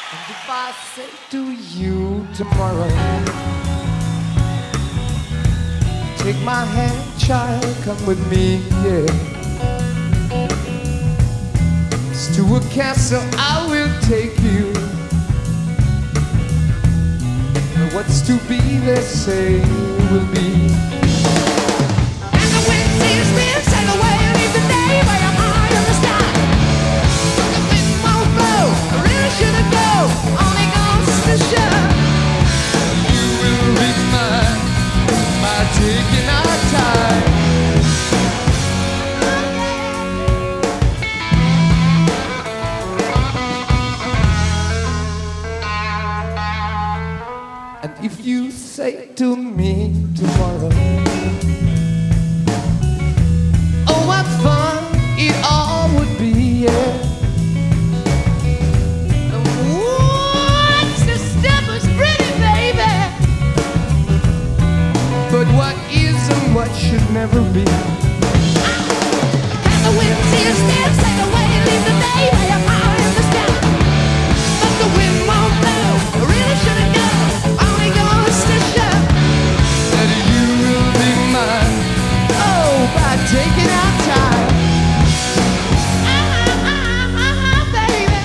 And if I say to you tomorrow, take my hand, child, come with me, yeah. It's to a castle I will take you. But what's to be, they say, will be. And the wind sees me and sail away and leave the day where I'm high in the sky. But the wind won't blow, I really shouldn't go, only goes to show. You will be mine by taking our time. And if you say to me tomorrow, oh, what fun it all would be, yeah. What's the step is pretty, baby? But what is and what should never be. And the wind sees me and sail away and leave the day where I'm high in the sky. But the wind won't blow, I really shouldn't go, only goes to show. That you will be mine, oh, by taking our time. Baby.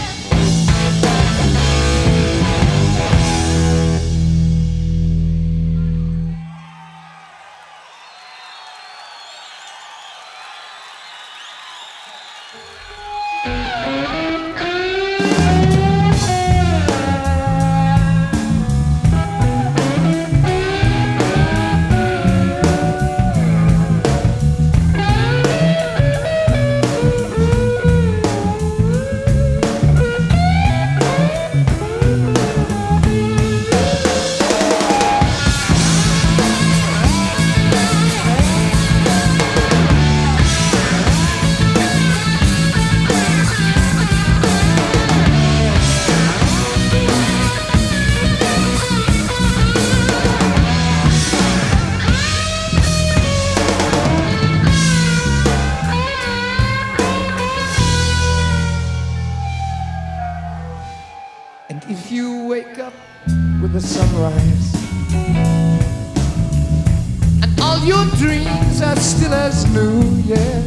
And if you wake up with the sunrise, and all your dreams are still as new, yeah.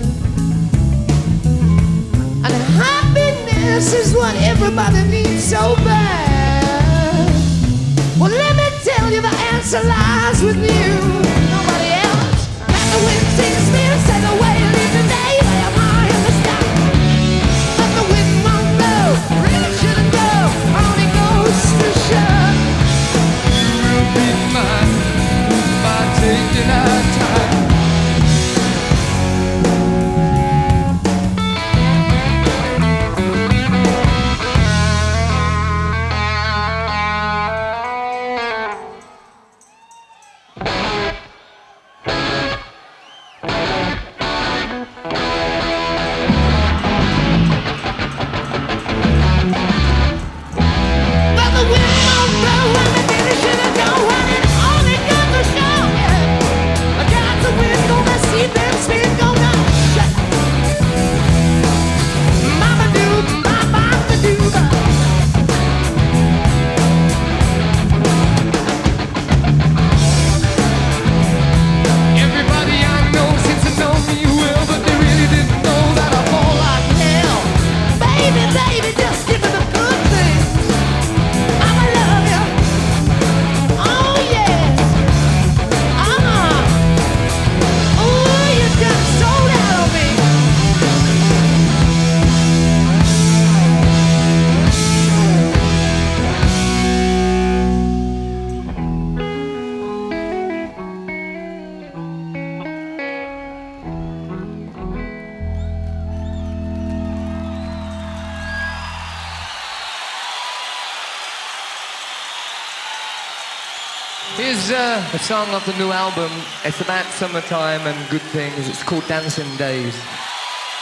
And happiness is what everybody needs so bad. Well, let me tell you, the answer lies with you, nobody else. And the wind sees me and sail away and leave the day where I'm high in the sky. But the wind won't blow, really shouldn't go, only goes to show. You will be mine by taking our time. But the wind won't blow and the really shouldn't go, and it only goes to show. I got the wind on the seat, them speed gonna shut. Mama do, mama do. Everybody I know seems to know me well, but they really didn't know that I fall like hell. Baby, baby, just give me the good things. I'ma love you. Oh yes. Oh, you just sold out on me. Here's a song off the new album. It's about summertime and good things. It's called Dancing Days.